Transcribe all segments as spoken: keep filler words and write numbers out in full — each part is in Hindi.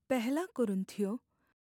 पहला कुरिन्थियों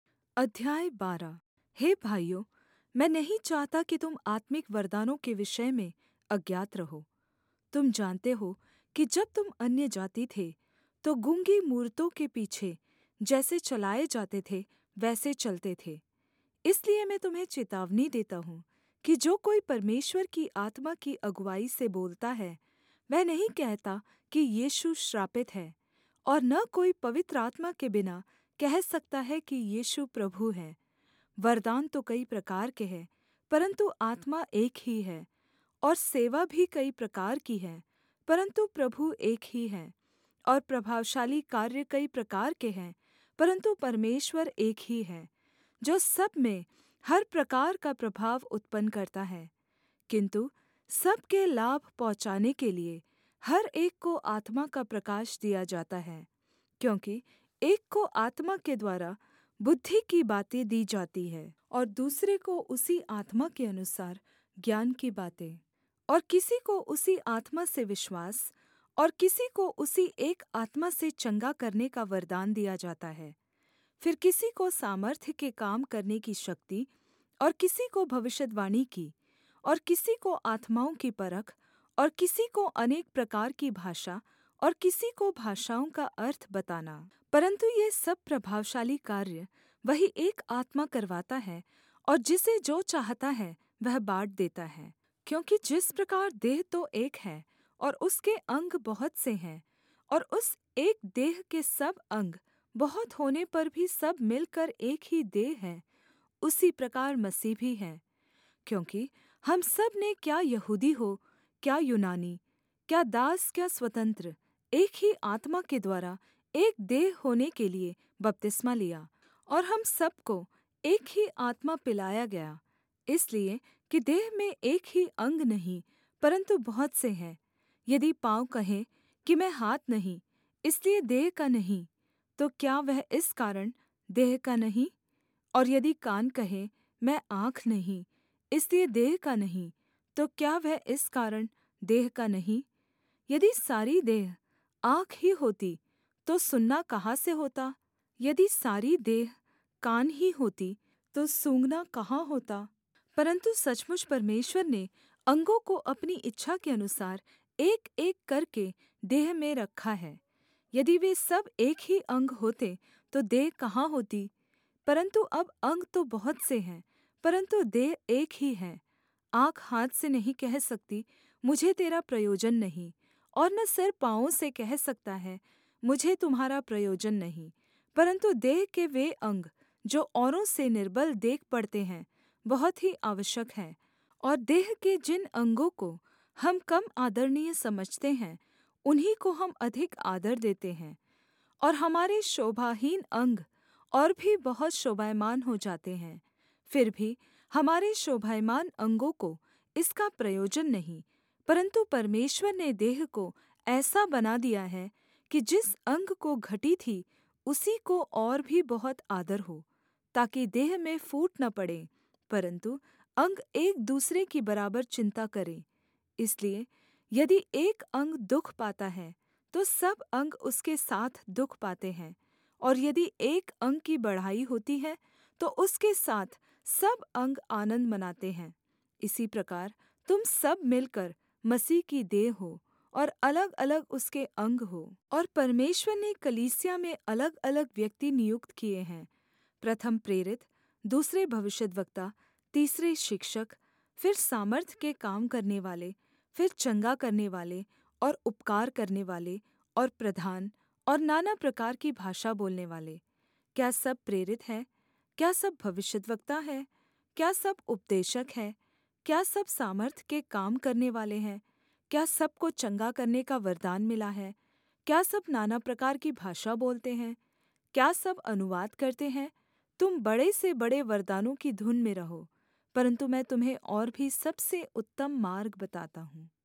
अध्याय बारह। हे भाइयों, मैं नहीं चाहता कि तुम आत्मिक वरदानों के विषय में अज्ञात रहो। तुम जानते हो कि जब तुम अन्यजाति थे तो गूँगी मूरतों के पीछे जैसे चलाए जाते थे वैसे चलते थे। इसलिए मैं तुम्हें चेतावनी देता हूँ कि जो कोई परमेश्वर की आत्मा की अगुआई से बोलता है, वह नहीं कहता कि यीशु श्रापित है, और न कोई पवित्र आत्मा के बिना कह सकता है कि यीशु प्रभु है। वरदान तो कई प्रकार के हैं, परन्तु आत्मा एक ही है, और सेवा भी कई प्रकार की है, परन्तु प्रभु एक ही है। और प्रभावशाली कार्य कई प्रकार के हैं, परन्तु परमेश्वर एक ही है, जो सब में हर प्रकार का प्रभाव उत्पन्न करता है। किन्तु सब के लाभ पहुँचाने के लिए हर एक को आत्मा का प्रकाश दिया जाता है, क्योंकि एक को आत्मा के द्वारा बुद्धि की बातें दी जाती हैं, और दूसरे को उसी आत्मा के अनुसार ज्ञान की बातें, और किसी को उसी आत्मा से विश्वास, और किसी को उसी एक आत्मा से चंगा करने का वरदान दिया जाता है। फिर किसी को सामर्थ्य के काम करने की शक्ति, और किसी को भविष्यद्वाणी की, और किसी को आत्माओं की परख, और किसी को अनेक प्रकार की भाषा, और किसी को भाषाओं का अर्थ बताना। परन्तु ये सब प्रभावशाली कार्य वही एक आत्मा करवाता है, और जिसे जो चाहता है वह बाँट देता है। क्योंकि जिस प्रकार देह तो एक है और उसके अंग बहुत से हैं, और उस एक देह के सब अंग बहुत होने पर भी सब मिलकर एक ही देह है, उसी प्रकार मसीह भी है। क्योंकि हम सब ने, क्या यहूदी हो क्या यूनानी, क्या दास क्या स्वतंत्र, एक ही आत्मा के द्वारा एक देह होने के लिए बपतिस्मा लिया, और हम सबको एक ही आत्मा पिलाया गया, इसलिए कि देह में एक ही अंग नहीं परन्तु बहुत से हैं। यदि पाँव कहे कि मैं हाथ नहीं, इसलिए देह का नहीं, तो क्या वह इस कारण देह का नहीं? और यदि कान कहे मैं आँख नहीं, इसलिए देह का नहीं, तो क्या वह इस कारण देह का नहीं? यदि सारी देह आँख ही होती तो सुनना कहाँ से होता? यदि सारी देह कान ही होती तो सूँघना कहाँ होता? परन्तु सचमुच परमेश्वर ने अंगों को अपनी इच्छा के अनुसार एक-एक करके देह में रखा है। यदि वे सब एक ही अंग होते तो देह कहाँ होती? परन्तु अब अंग तो बहुत से हैं, परन्तु देह एक ही है। आँख हाथ से नहीं कह सकती, मुझे तेरा प्रयोजन नहीं, और न सिर पाँवों से कह सकता है, मुझे तुम्हारा प्रयोजन नहीं। परन्तु देह के वे अंग जो औरों से निर्बल देख पड़ते हैं, बहुत ही आवश्यक है। और देह के जिन अंगों को हम कम आदरणीय समझते हैं, उन्हीं को हम अधिक आदर देते हैं। और हमारे शोभाहीन अंग और भी बहुत शोभायमान हो जाते हैं। फिर भी हमारे शोभायमान अंगों को इसका प्रयोजन नहीं, परन्तु परमेश्वर ने देह को ऐसा बना दिया है कि जिस अंग को घटी थी उसी को और भी बहुत आदर हो, ताकि देह में फूट न पड़े, परन्तु अंग एक दूसरे की बराबर चिन्ता करें। इसलिए यदि एक अंग दुःख पाता है तो सब अंग उसके साथ दुःख पाते हैं, और यदि एक अंग की बढ़ाई होती है तो उसके साथ सब अंग आनन्द मनाते हैं। इसी प्रकार तुम सब मिलकर मसीह की देह हो, और अलगअलग उसके अंग हो। और परमेश्वर ने कलीसिया में अलगअलग व्यक्ति नियुक्त किए हैं, प्रथम प्रेरित, दूसरे भविष्यद्वक्ता, तीसरे शिक्षक, फिर सामर्थ्य के काम करने वाले, फिर चंगा करने वाले, और उपकार करने वाले, और प्रधान, और नाना प्रकार की भाषा बोलने वाले। क्या सब प्रेरित है? क्या सब भविष्यद्वक्ता है? क्या सब उपदेशक है? क्या सब सामर्थ्य के काम करने वाले हैं? क्या सबको चंगा करने का वरदान मिला है? क्या सब नाना प्रकार की भाषा बोलते हैं? क्या सब अनुवाद करते हैं? तुम बड़े से बड़े वरदानों की धुन में रहो, परन्तु मैं तुम्हें और भी सबसे उत्तम मार्ग बताता हूँ।